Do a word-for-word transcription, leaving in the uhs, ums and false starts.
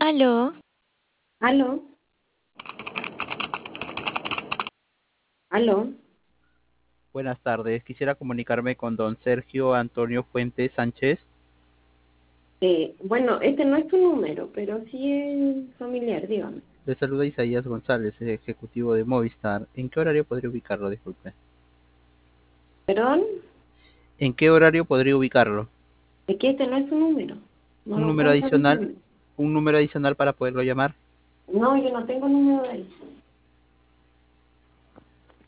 Aló, Aló, aló. Buenas tardes, quisiera comunicarme con don Sergio Antonio Fuentes Sánchez. Eh, bueno, este no es tu número, pero sí es familiar, dígame. Le saluda Isaías González, ejecutivo de Movistar. ¿En qué horario podría ubicarlo? Disculpe. ¿Perdón? ¿En qué horario podría ubicarlo? Es que este no es tu número. No ¿Un lo número encuentro en mi adicional? número. ¿Un número adicional para poderlo llamar? No, yo no tengo número de ahí.